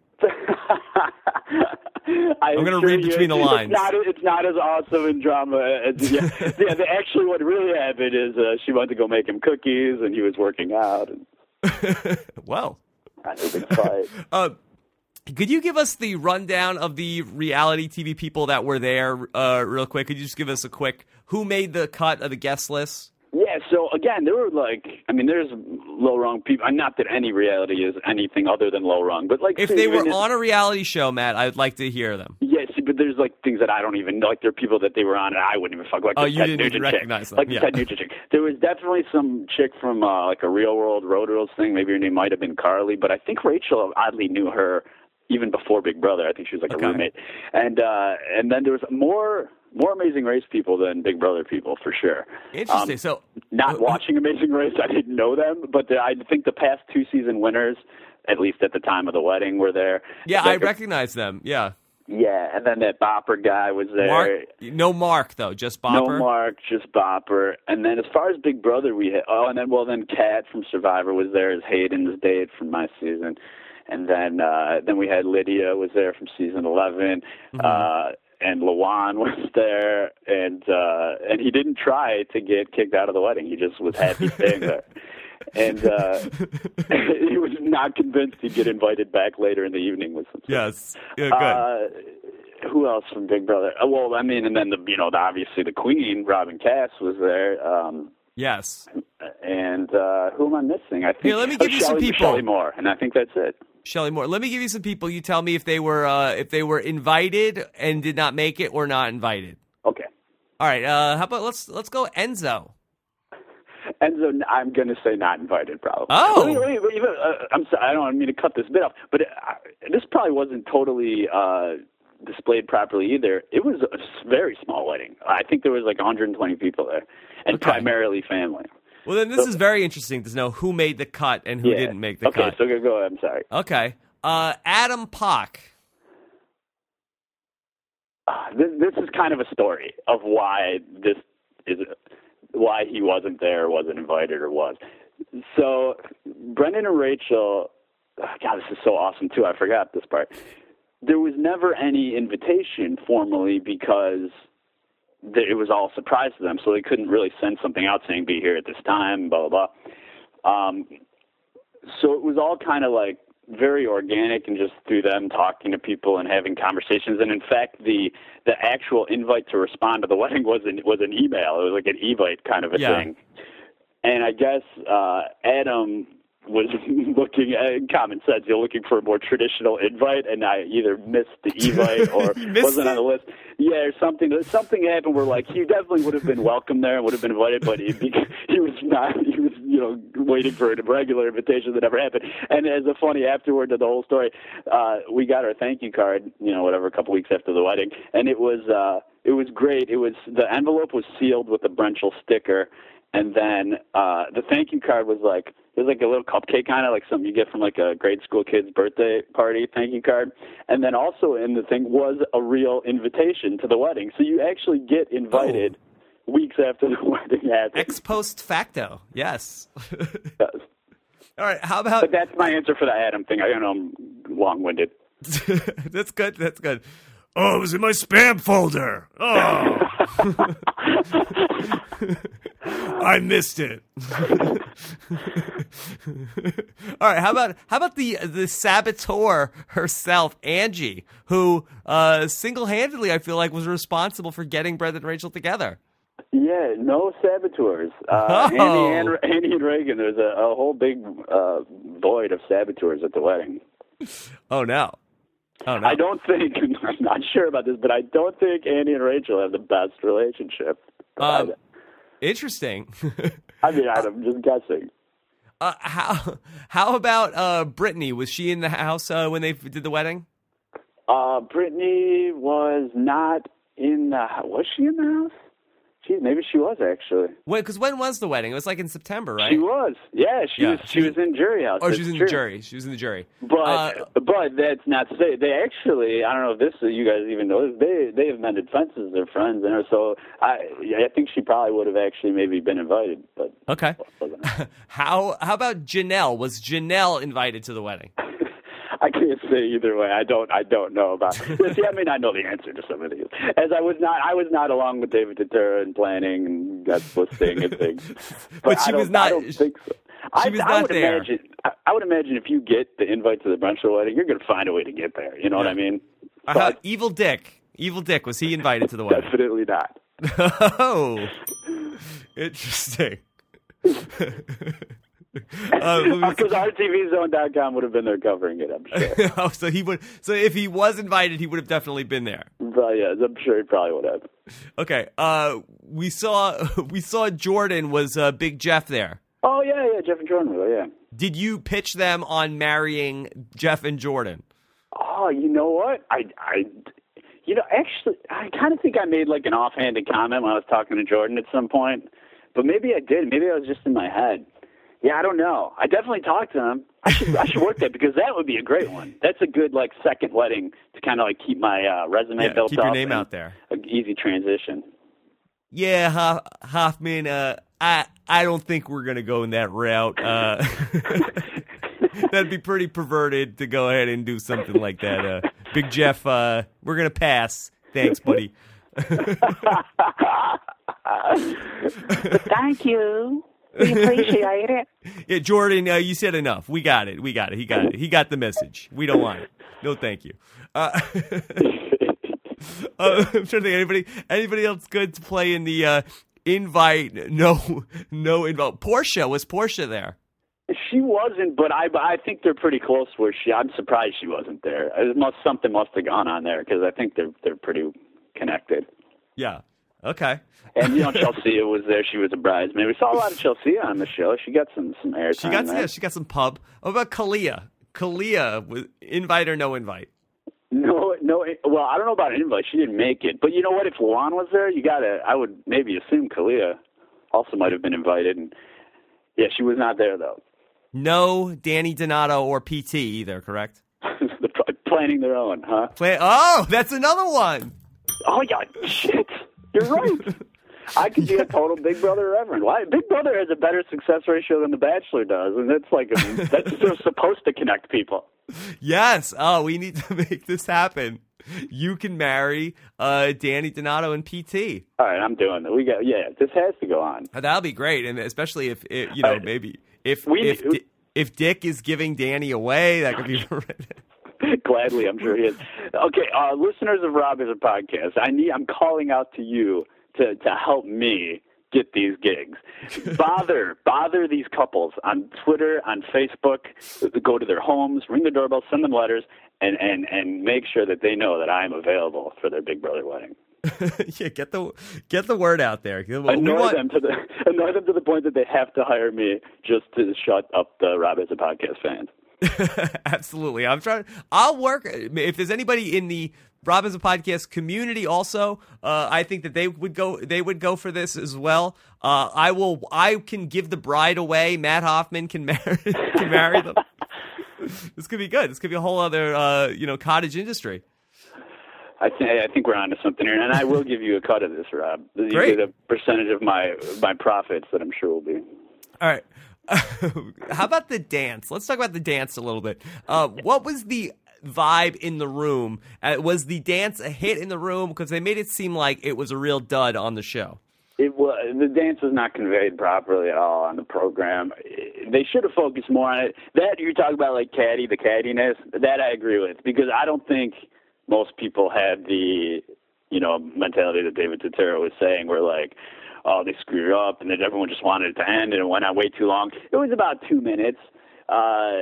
I I'm going to read between the lines. It's not, it's not as awesome in drama as yeah. yeah the, actually, what really happened is uh, she went to go make him cookies, and he was working out. And Well, had a big fight. uh, could you give us the rundown of the reality T V people that were there, uh, real quick? Could you just give us a quick who made the cut of the guest list? Yeah, so again, there were like, I mean, there's low rung people. Not that any reality is anything other than low rung, but like If they were on a reality show, Matt, I'd like to hear them. Yes, but there's like things that I don't even know. Like there are people that they were on and I wouldn't even fuck. Like Oh, the you Ted didn't even Nugent recognize chick. them. Like the Yeah. Ted Nugent chick. There was definitely some chick from uh, like a Real World Road Rules thing. Maybe her name might have been Carly, but I think Rachel oddly knew her even before Big Brother. I think she was like Okay. a roommate. And uh, and then there was more more Amazing Race people than Big Brother people for sure. Interesting. Um, so, Not uh, watching Amazing Race, I didn't know them, but the, I think the past two season winners, at least at the time of the wedding, were there. yeah, Like, I recognize them. Yeah. Yeah, and then that Bopper guy was there. Mark, no Mark though, just Bopper. No Mark, just Bopper. And then as far as Big Brother, we had, oh, and then, well, then Kat from Survivor was there as Hayden's date from my season. And then uh, then we had Lydia was there from season eleven. Mm-hmm. Uh, and Lawan was there, and uh, and he didn't try to get kicked out of the wedding. He just was happy staying there. And uh, he was not convinced he'd get invited back later in the evening with some. Yes. Yeah, good. Uh, who else from Big Brother? Uh, well, I mean, and then the you know the, obviously the Queen, Robin Cass, was there. Um, yes. And uh, who am I missing? I think. Here, let me give oh, you some Shelley, people. Shelley Moore, and I think that's it. Shelley Moore. Let me give you some people. You tell me if they were uh, if they were invited and did not make it or not invited. Okay. All right. Uh, how about let's let's go Enzo. And so I'm going to say not invited, probably. Oh. Wait, wait, wait, wait, uh, I'm sorry. I don't mean to cut this bit off, but it, uh, this probably wasn't totally uh, displayed properly either. It was a very small wedding. I think there was like one hundred twenty people there, and Okay. primarily family. Well, then this So- is very interesting to know who made the cut and who Yeah. didn't make the okay, cut. so go go ahead. I'm sorry. Okay. Uh, Adam Pock. Uh, this, this is kind of a story of why this is, why he wasn't there, wasn't invited, or was. So Brendan and Rachel, oh God, this is so awesome too. I forgot this part. There was never any invitation formally because it was all a surprise to them, so they couldn't really send something out saying be here at this time, blah blah blah. Um, so it was all kind of like very organic and just through them talking to people and having conversations. And in fact, the the actual invite to respond to the wedding was an, was an email. It was like an evite kind of a Yeah. thing. And I guess uh, Adam was looking at common sense. You're looking for a more traditional invite, and I either missed the invite or missed wasn't it? on the list. Yeah, or something. Something happened where like he definitely would have been welcome there and would have been invited, but he, he was not. He was you know waiting for a regular invitation that never happened. And as a funny afterward to the whole story, uh, we got our thank you card. You know, whatever, a couple weeks after the wedding, and it was uh, it was great. It was the envelope was sealed with a Brenchel sticker. And then uh, the thank you card was like, it was like a little cupcake kind of like something you get from like a grade school kid's birthday party thank you card. And then also in the thing was a real invitation to the wedding. So you actually get invited oh. weeks after the wedding happens. Ex post facto. Yes. Yes. All right. How about? But that's my answer for the Adam thing. I don't know, I'm long-winded. That's good. That's good. Oh, it was in my spam folder. Oh. I missed it. All right, how about how about the the saboteur herself, Angie, who uh, single-handedly I feel like was responsible for getting Brendan and Rachel together. Yeah, no saboteurs. Uh, Oh. Andy, and, Andy and Reagan, there's a, a whole big uh, void of saboteurs at the wedding. Oh no. Oh no. I don't think, I'm not sure about this, but I don't think Andy and Rachel have the best relationship. Um, interesting. I mean, I'm just guessing. Uh, how how about uh, Brittany? Was she in the house uh, when they did the wedding? Uh, Brittany was not in the house. Was she in the house? Geez, maybe she was actually. When? Because when was the wedding? It was like in September, right? She was. Yeah, she Yeah, was. she She was in jury house. Or That's she was in true. the jury. She was in the jury. But Uh, but that's not to say they actually. I don't know if this you guys even know. They they have mended fences. They're friends, and so I I think she probably would have actually maybe been invited, but Okay. wasn't. How how about Janelle? Was Janelle invited to the wedding? I can't say either way. I don't. I don't know about. See, I may not know the answer to some of these. As I was not. I was not along with David Deterra in planning and got listing and things. But, But she I don't- was not- I don't think so. she I, was I not would there. Imagine, I, I would imagine if you get the invite to the Brenchel wedding, you're going to find a way to get there. You know what I mean? Uh, But Evil Dick. Evil Dick. Was he invited to the wedding? definitely not. Oh, interesting. uh, let me- Because R T V zone dot com would have been there covering it. I'm sure. oh, so he would. So if he was invited, he would have definitely been there. But yeah, I'm sure he probably would have. Okay. Uh, we saw we saw Jordan was uh, Big Jeff there. Oh yeah, yeah, Jeff and Jordan were there. Yeah. Did you pitch them on marrying Jeff and Jordan? Oh, you know what? I, I, you know, actually, I kind of think I made like an offhanded comment when I was talking to Jordan at some point, but maybe I did. Maybe I was just in my head. Yeah, I don't know. I definitely talked to him. I should, I should work that because that would be a great one. That's a good like second wedding to kind of like keep my uh, resume Yeah, built keep your up name and out there. An easy transition. Yeah, Hoff- Hoffman. Uh, I I don't think we're gonna go in that route. Uh, that'd be pretty perverted to go ahead and do something like that. Uh, Big Jeff, uh, we're gonna pass. Thanks, buddy. Thank you. We appreciate it. Yeah, Jordan, uh, you said enough. We got it. We got it. He got it. He got the message. We don't want it. No, thank you. Uh, uh, I'm trying to think. Anybody, anybody else good to play in the uh, invite? No, no invite. Portia, was Portia there? She wasn't, but I I think they're pretty close. Where she, I'm surprised she wasn't there. It must something must have gone on there because I think they're they're pretty connected. Yeah. Okay. And, you know, Chelsea was there. She was a bridesmaid. We saw a lot of Chelsea on the show. She got some, some airtime. She got there. yeah, she got some pub. What about Kalia? Kalia, was invite or no invite? No, no. Well, I don't know about an invite. She didn't make it. But you know what? If Luan was there, you got to, I would maybe assume Kalia also might have been invited. And yeah, she was not there, though. No Danny Donato or P T either, correct? They're planning their own, huh? Play- oh, that's another one. Oh, yeah. Shit. You're right. I could be a total Big Brother reverend. Why? Big Brother has a better success ratio than The Bachelor does, and that's like a, that's they're supposed to connect people. Yes. Oh, we need to make this happen. You can marry uh, Danny Donato and P T. All right, I'm doing it. We got yeah. This has to go on. That'll be great, and especially if it, you know right. maybe if we, if we, if Dick is giving Danny away, that could be. Gladly, I'm sure he is. Okay, uh, listeners of Rob Has a Podcast, I need. I'm calling out to you to to help me get these gigs. Bother, bother these couples on Twitter, on Facebook. Go to their homes, ring the doorbell, send them letters, and and and make sure that they know that I am available for their Big Brother wedding. Yeah, get the get the word out there. Annoy want... them to the annoy them to the point that they have to hire me just to shut up the Rob Has a Podcast fans. Absolutely. I'm trying. I'll work. If there's anybody in the Rob Has a Podcast community, also, uh, I think that they would go. They would go for this as well. Uh, I will. I can give the bride away. Matt Hoffman can marry. Can marry them. This could be good. This could be a whole other, uh, you know, cottage industry. I think I think we're onto something here, and I will give you a cut of this, Rob. You Great. get a percentage of my my profits that I'm sure will be. All right. How about the dance? Let's talk about the dance a little bit. Uh, what was the vibe in the room? Uh, was the dance a hit in the room? Because they made it seem like it was a real dud on the show. It was, the dance was not conveyed properly at all on the program. They should have focused more on it. That you talk about, like caddy, the caddiness. That I agree with, because I don't think most people had the, you know, mentality that David Totero was saying, where like, oh, they screwed up, and then everyone just wanted it to end, and it went on way too long. It was about two minutes, uh,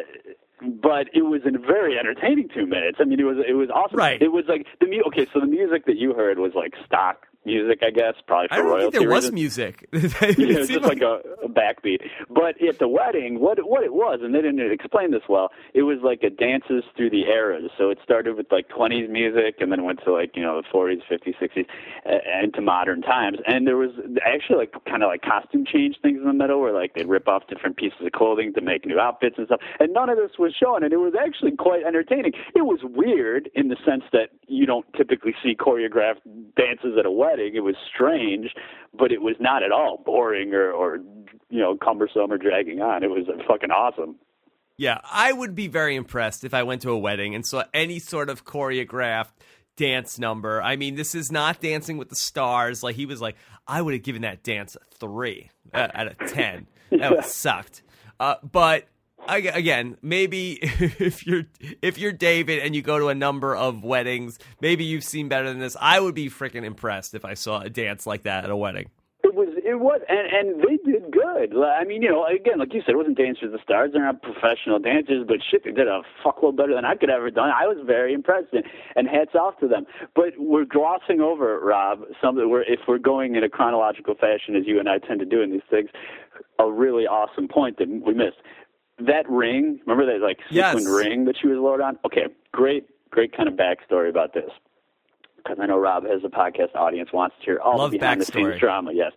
but it was a very entertaining two minutes. I mean, it was it was awesome. Right. It was like the mu- okay, so the music that you heard was like stock music, I guess, probably for I don't royalty think there was reasons. music. Yeah, it was just like, like a, a backbeat. But at the wedding, what what it was, and they didn't explain this well, it was like a dances through the eras. So it started with like twenties music, and then went to like, you know, the forties, fifties, sixties, uh, and to modern times. And there was actually like kind of like costume change things in the middle, where like they'd rip off different pieces of clothing to make new outfits and stuff. And none of this was shown, and it was actually quite entertaining. It was weird in the sense that you don't typically see choreographed dances at a wedding. It was strange. But it was not at all boring or, or, you know, cumbersome or dragging on. It was fucking awesome. Yeah, I would be very impressed if I went to a wedding and saw any sort of choreographed dance number. I mean, this is not Dancing with the Stars. Like, he was like, I would have given that dance a three out of ten. That Yeah. would have sucked. Uh, but I, again, maybe if you're if you're David and you go to a number of weddings, maybe you've seen better than this. I would be freaking impressed if I saw a dance like that at a wedding. It was, it was, and, and they did good. I mean, you know, again, like you said, it wasn't Dance with the Stars. They're not professional dancers, but shit, they did a fuckload better than I could have ever done. I was very impressed, and, and hats off to them. But we're glossing over, Rob, something where if we're going in a chronological fashion, as you and I tend to do in these things, a really awesome point that we missed. That ring, remember that like sequin Yes. ring that she was lowered on? Okay, great, great kind of backstory about this. Because I know Rob Has a Podcast audience wants to hear all Love the behind-the-scenes backstory. drama, yes.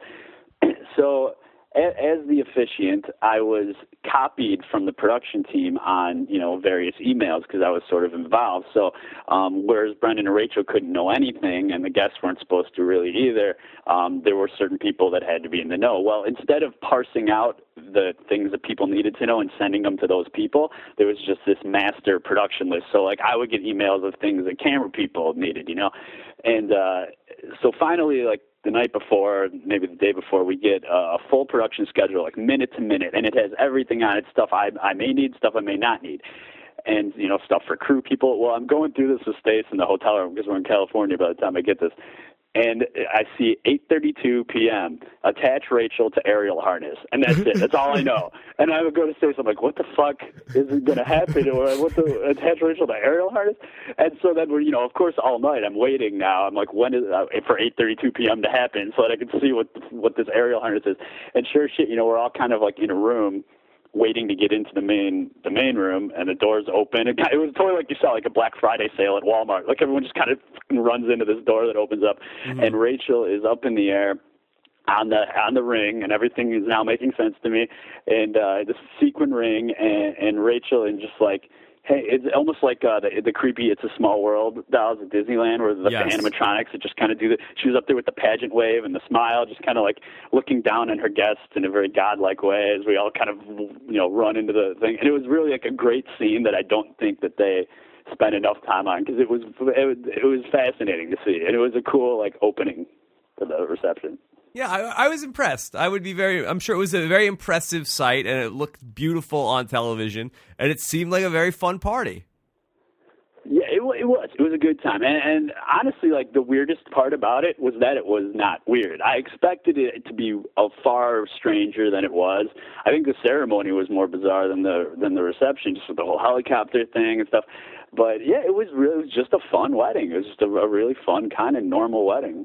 So as the officiant, I was copied from the production team on, you know, various emails because I was sort of involved. So um, whereas Brendan and Rachel couldn't know anything and the guests weren't supposed to really either, um, there were certain people that had to be in the know. Well, instead of parsing out the things that people needed to know and sending them to those people, there was just this master production list. So, like, I would get emails of things that camera people needed, you know. And uh, so finally, like, the night before, maybe the day before, we get a full production schedule, like minute to minute, and it has everything on it, stuff I, I may need, stuff I may not need, and, you know, stuff for crew people. Well, I'm going through this with Stace in the hotel room because we're in California by the time I get this, and I see eight thirty-two p.m. attach Rachel to aerial harness, and that's it. That's all I know. And I would go to say something like, "What the fuck is going to happen?" Or what the attach Rachel to aerial harness? And so then we're, you know, of course, all night I'm waiting now. I'm like, when is uh, for eight thirty-two p.m. to happen so that I can see what what this aerial harness is? And sure shit, you know, we're all kind of like in a room, waiting to get into the main the main room, and the doors open. It, it was totally like you saw like a Black Friday sale at Walmart. Like everyone just kind of runs into this door that opens up, mm-hmm. and Rachel is up in the air on the on the ring, and everything is now making sense to me. And uh, the sequin ring, and, and Rachel, and just like. Hey, it's almost like uh, the, the creepy It's a Small World dolls at Disneyland, where the, yes. the animatronics that just kind of do the. She was up there with the pageant wave and the smile, just kind of like looking down on her guests in a very godlike way as we all kind of, you know, run into the thing. And it was really like a great scene that I don't think that they spent enough time on, because it was it was it was fascinating to see, and it was a cool like opening for the reception. Yeah, I, I was impressed. I would be very, I'm sure it was a very impressive sight, and it looked beautiful on television, and it seemed like a very fun party. Yeah, it, it was. It was a good time. And, and honestly, like, the weirdest part about it was that it was not weird. I expected it to be a far stranger than it was. I think the ceremony was more bizarre than the than the reception, just with the whole helicopter thing and stuff. But, yeah, it was really it was just a fun wedding. It was just a, a really fun, kind of normal wedding.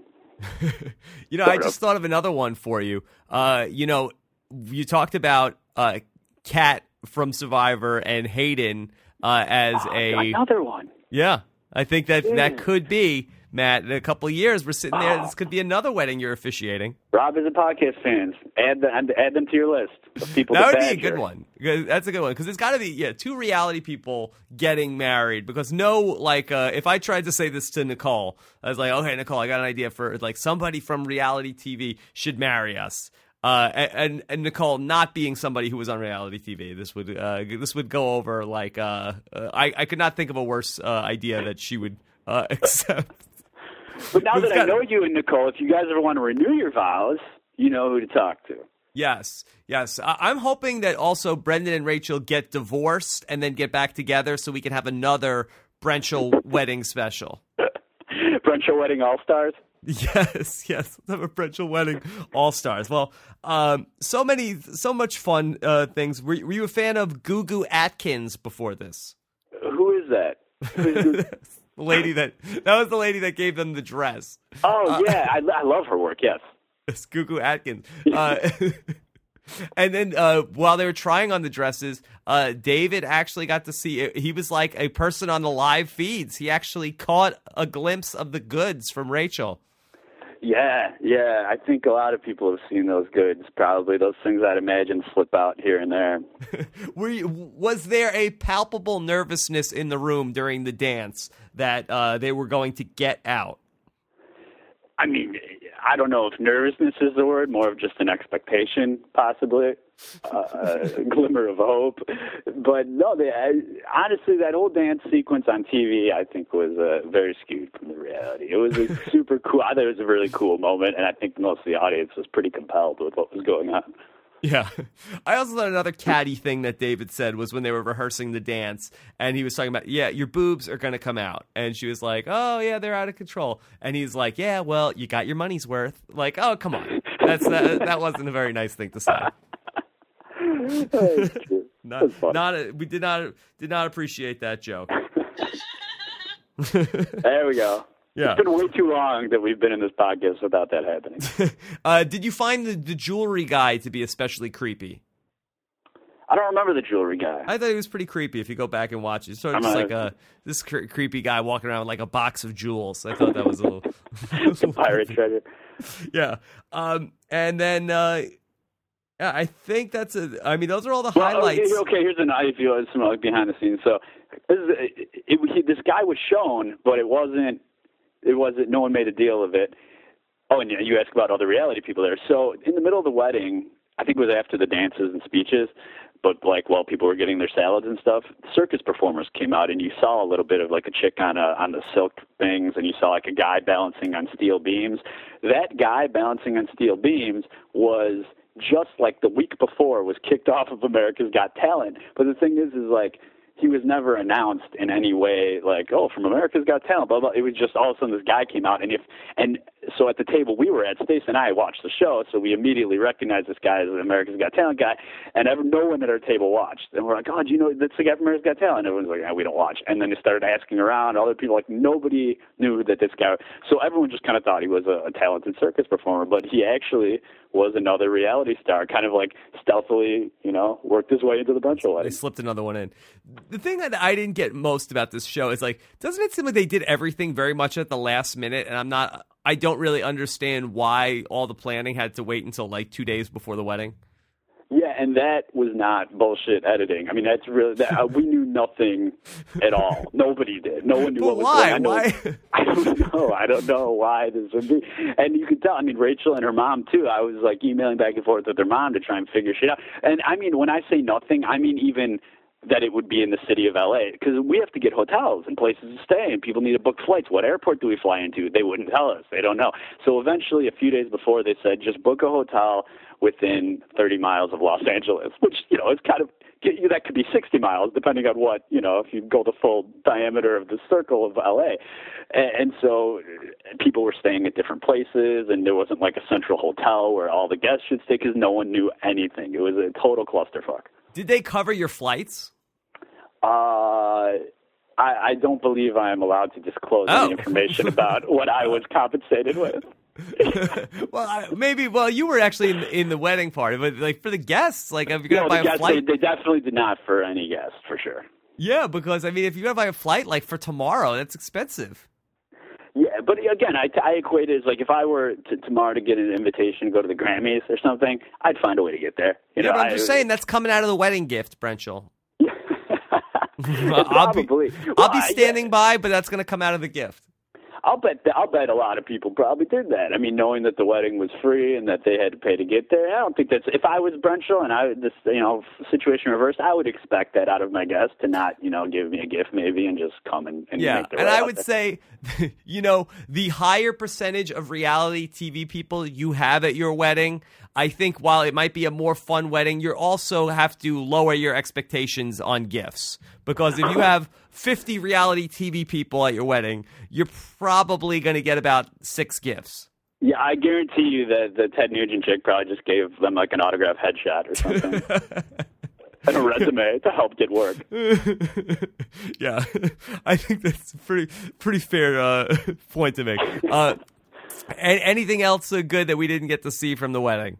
you know, I just thought of another one for you. Uh, you know, you talked about uh, Kat from Survivor and Hayden uh, as oh, a another one. Yeah, I think that yeah. that could be, Matt. In a couple of years, we're sitting there. Oh. This could be another wedding you're officiating. Rob is a podcast fans. Add the, add them to your list of people. That to would badger. be a good one. That's a good one, because it's got to be yeah two reality people getting married. Because no, like uh, if I tried to say this to Nicole, I was like, okay, Nicole, I got an idea for like somebody from reality T V should marry us. Uh, and, and Nicole not being somebody who was on reality T V, this would uh, this would go over like uh, uh, I I could not think of a worse uh, idea that she would uh, accept. But now that got, I know you and Nicole, if you guys ever want to renew your vows, you know who to talk to. Yes, yes. I- I'm hoping that also Brendan and Rachel get divorced and then get back together so we can have another Brenchel wedding special. Brenchel Wedding All-Stars? Yes, yes. Let's have a Brenchel Wedding All-Stars. Well, um, so many, so much fun uh, things. Were, were you a fan of Gugu Atkins before this? Who is that? The lady that that was the lady that gave them the dress. Oh uh, yeah, I, I love her work. Yes, it's Gugu Atkins. Uh, and then uh, while they were trying on the dresses, uh, David actually got to see it. He was like a person on the live feeds. He actually caught a glimpse of the goods from Rachel. Yeah, yeah. I think a lot of people have seen those goods. Probably those things I'd imagine slip out here and there. Were you, was there a palpable nervousness in the room during the dance that uh, they were going to get out? I mean, I don't know if nervousness is the word, more of just an expectation, possibly, uh, a glimmer of hope. But no, they, I, honestly, that whole dance sequence on T V, I think, was uh, very skewed from the reality. It was a super cool. I thought it was a really cool moment, and I think most of the audience was pretty compelled with what was going on. Yeah. I also thought another catty thing that David said was when they were rehearsing the dance, and he was talking about, yeah, your boobs are going to come out. And she was like, oh, yeah, they're out of control. And he's like, yeah, well, you got your money's worth. Like, oh, come on. That's that, that wasn't a very nice thing to say. not, not a, we did not did not appreciate that joke. There we go. Yeah. It's been way too long that we've been in this podcast without that happening. uh, did you find the, the jewelry guy to be especially creepy? I don't remember the jewelry guy. I thought he was pretty creepy if you go back and watch it. It's sort of I'm just a, like a this cre- creepy guy walking around with like a box of jewels. I thought that was a little... a pirate treasure. Yeah. Um, and then... Uh, yeah, I think that's a... I mean, those are all the well, highlights. Okay, okay, here's an idea, some like behind the scenes. So this, is, it, it, it, this guy was shown, but it wasn't... It wasn't. No one made a deal of it. Oh, and you asked about all the reality people there. So in the middle of the wedding, I think it was after the dances and speeches, but like while people were getting their salads and stuff, circus performers came out, and you saw a little bit of like a chick on a, on the silk things, and you saw like a guy balancing on steel beams. That guy balancing on steel beams was just like the week before was kicked off of America's Got Talent. But the thing is, is like. He was never announced in any way like, oh, from America's Got Talent, blah, blah. It was just all of a sudden this guy came out. And if and so at the table we were at, Stace and I watched the show, so we immediately recognized this guy as an America's Got Talent guy, and ever, no one at our table watched. And we're like, oh, do you know that's the guy from America's Got Talent? And everyone's like, yeah, we don't watch. And then they started asking around. Other people, like, nobody knew that this guy. So everyone just kind of thought he was a, a talented circus performer, but he actually was another reality star, kind of like stealthily, you know, worked his way into the Brunchel wedding. They slipped another one in. The thing that I didn't get most about this show is, like, doesn't it seem like they did everything very much at the last minute? And I'm not, I don't really understand why all the planning had to wait until like two days before the wedding. Yeah, and that was not bullshit editing. I mean, that's really, that, uh, we knew nothing at all. Nobody did. No one knew but what was why? going on. Why? I don't know. I don't know why this would be. And you could tell, I mean, Rachel and her mom, too. I was, like, emailing back and forth with her mom to try and figure shit out. And, I mean, when I say nothing, I mean even that it would be in the city of L A, because we have to get hotels and places to stay, and people need to book flights. What airport do we fly into? They wouldn't tell us. They don't know. So eventually, a few days before, they said, just book a hotel within thirty miles of Los Angeles, which, you know, is kind of, that could be sixty miles, depending on what, you know, if you go the full diameter of the circle of L A. And, and so people were staying at different places, and there wasn't like a central hotel where all the guests should stay, because no one knew anything. It was a total clusterfuck. Did they cover your flights? Uh, I, I don't believe I am allowed to disclose oh. any information about what I was compensated with. well, I, maybe. Well, you were actually in, in the wedding party, but like for the guests, like if you're gonna no, buy the a guests, flight, they, they definitely did not for any guests, for sure. Yeah, because I mean, if you're gonna buy a flight like for tomorrow, that's expensive. Yeah, but again, I, I equate it as like if I were to, tomorrow to get an invitation to go to the Grammys or something, I'd find a way to get there. You yeah, know, but I'm I, just saying that's coming out of the wedding gift, Brunchel. I'll be, well, I'll be standing by, but that's going to come out of the gift. I'll bet. I'll bet a lot of people probably did that. I mean, knowing that the wedding was free and that they had to pay to get there, I don't think that's. If I was Brunchel and I this you know situation reversed, I would expect that out of my guests to not you know give me a gift maybe and just come and, and yeah. Make their and way I out would there. say, you know, the higher percentage of reality T V people you have at your wedding, I think while it might be a more fun wedding, you also have to lower your expectations on gifts. Because if you have fifty reality T V people at your wedding, you're probably going to get about six gifts. Yeah, I guarantee you that the Ted Nugent chick probably just gave them like an autographed headshot or something. And a resume to help get work. Yeah, I think that's a pretty, pretty fair uh, point to make. Uh, and anything else uh, good that we didn't get to see from the wedding?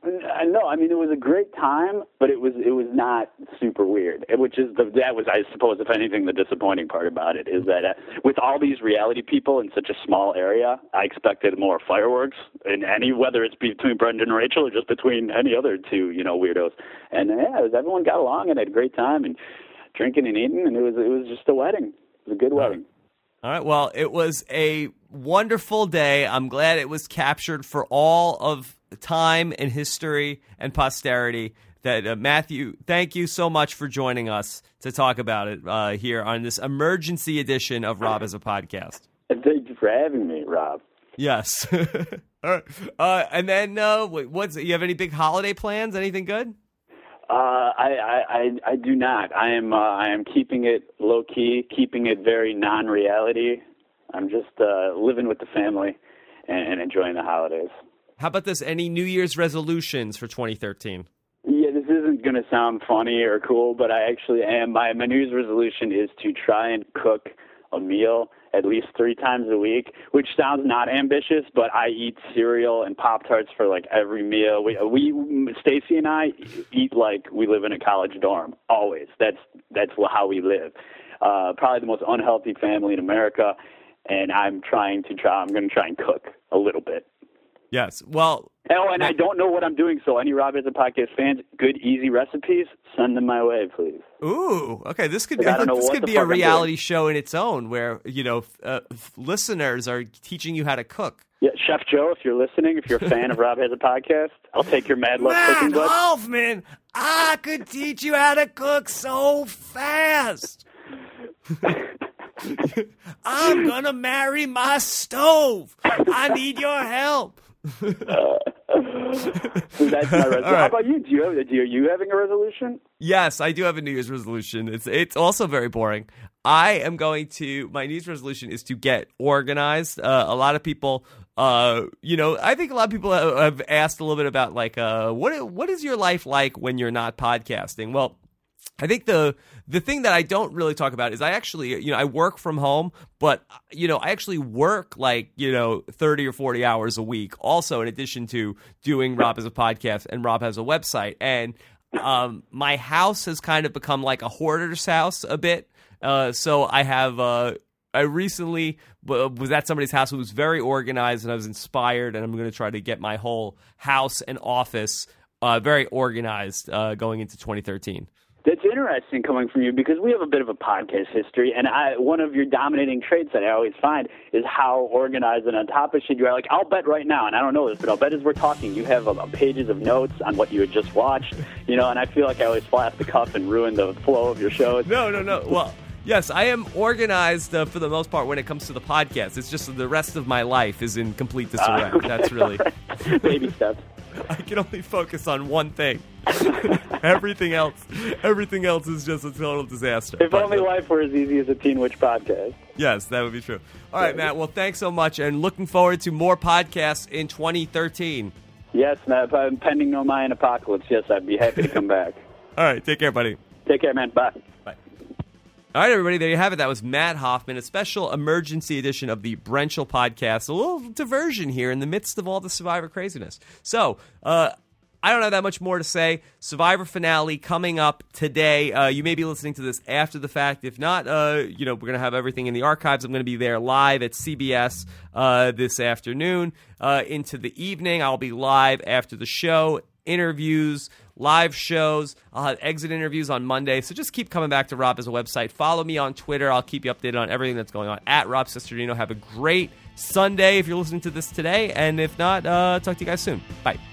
No, I mean it was a great time, but it was it was not super weird. Which is the that was I suppose if anything the disappointing part about it is that uh, with all these reality people in such a small area, I expected more fireworks in any whether it's between Brendan and Rachel or just between any other two you know weirdos. And yeah, it was, everyone got along and had a great time and drinking and eating, and it was it was just a wedding. It was a good wedding. All right. Well, it was a wonderful day. I'm glad it was captured for all of time and history and posterity. That uh, Matthew, thank you so much for joining us to talk about it uh, here on this emergency edition of Rob as a Podcast. And thank you for having me, Rob. Yes. All right. Uh, and then, uh, what's you have any big holiday plans? Anything good? Uh, I, I, I, I do not. I am uh, I am keeping it low key, keeping it very non-reality. I'm just uh, living with the family and, and enjoying the holidays. How about this? Any New Year's resolutions for twenty thirteen? Yeah, this isn't going to sound funny or cool, but I actually am. My, my New Year's resolution is to try and cook a meal at least three times a week, which sounds not ambitious, but I eat cereal and Pop-Tarts for like every meal. We, we Stacy and I eat like we live in a college dorm, always. That's that's how we live. Uh, probably the most unhealthy family in America, and I'm trying to try. I'm going to try and cook a little bit. Yes. Well. Oh, and I don't know what I'm doing, so any Rob as a Podcast fans, good, easy recipes, send them my way, please. Ooh, okay. This could be, I don't know this what could the be a fuck I'm reality doing. show in its own where, you know, uh, listeners are teaching you how to cook. Yeah, Chef Joe, if you're listening, if you're a fan of Rob has a Podcast, I'll take your Mad Love cooking Matt book. Hoffman, I could teach you how to cook so fast. I'm going to marry my stove. I need your help. uh, so that's my resolution. Right. How about you? Do you have, do you, are you having a resolution? Yes, I do have a New Year's resolution. It's it's also very boring. I am going to, my New Year's resolution is to get organized. Uh, a lot of people, uh, you know, I think a lot of people have, have asked a little bit about like, uh, what what is your life like when you're not podcasting? Well, I think the the thing that I don't really talk about is I actually, you know, I work from home, but, you know, I actually work like, you know, thirty or forty hours a week also in addition to doing Rob Has a Podcast and Rob Has a Website. And um, my house has kind of become like a hoarder's house a bit. Uh, so I have, uh, I recently was at somebody's house who was very organized and I was inspired, and I'm going to try to get my whole house and office uh, very organized uh, going into twenty thirteen. That's interesting coming from you because we have a bit of a podcast history, and I, one of your dominating traits that I always find is how organized and on top of shit you are. Like, I'll bet right now, and I don't know this, but I'll bet as we're talking, you have uh, pages of notes on what you had just watched, you know, and I feel like I always fly off the cuff and ruin the flow of your shows. No, no, no. Well, yes, I am organized uh, for the most part when it comes to the podcast. It's just the rest of my life is in complete disarray. Uh, okay. That's really... Baby steps. I can only focus on one thing. everything else, everything else is just a total disaster. If but, only uh, life were as easy as a Teen Witch podcast. Yes, that would be true. All right, Matt. Well, thanks so much, and looking forward to more podcasts in twenty thirteen. Yes, Matt. Pending no Mayan apocalypse. Yes, I'd be happy to come back. All right, take care, buddy. Take care, man. Bye. Bye. All right, everybody, there you have it. That was Matt Hoffman, a special emergency edition of the Brenchel Podcast. A little diversion here in the midst of all the Survivor craziness. So, uh, I don't have that much more to say. Survivor finale coming up today. Uh, you may be listening to this after the fact. If not, uh, you know, we're going to have everything in the archives. I'm going to be there live at C B S uh, this afternoon uh, into the evening. I'll be live after the show. Interviews, live shows. I'll have exit interviews on Monday. So just keep coming back to Rob Has a Website. Follow me on Twitter. I'll keep you updated on everything that's going on at Rob Cesternino. Have a great Sunday if you're listening to this today. And if not, uh, talk to you guys soon. Bye.